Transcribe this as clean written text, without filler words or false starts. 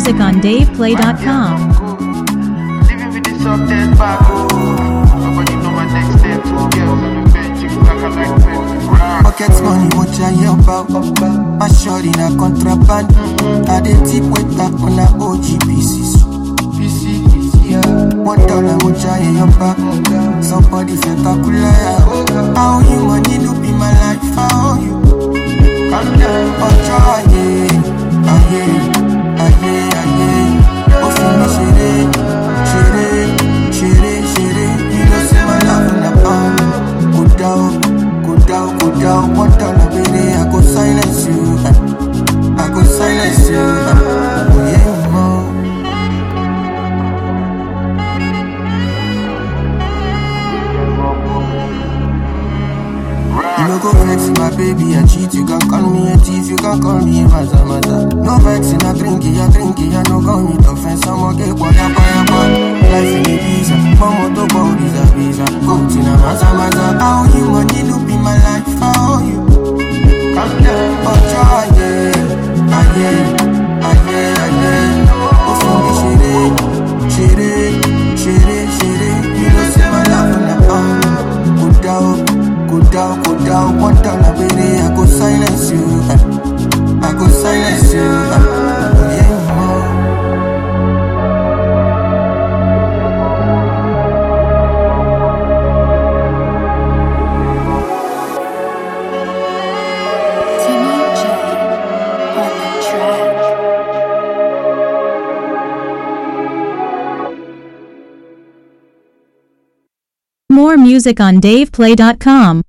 music on DavePlay.com. Living with this up dead back. Nobody know my next step. 2 girls on the bench, you crack like pen. Pocket money, what you hear about? My shorty na contraband. I dey tip with that on a OG pieces. $1, what you hear about? Somebody spectacular. How you money no be my life? How you? Calm down, oh try it. Aye. Oh, for me, chere. You know, say my love on the pound. Go down. $1, baby, I go silence you. Oh, yeah, more. You no go vex my baby, I cheat. You can call me a thief, you can call me a maza. No vexing, I drink it, I no call me to offense. I'm okay, boy. Life in a visa, mama to body is a visa. Go to na maza. How you money no be my life, how you? Calm down, oh try it. Aye. Oh, for me, chere. You know, say my love on the pound. Go down. $1, baby, I go silence you. Yeah, more. Timmy J on the track. More music on DavePlay.com.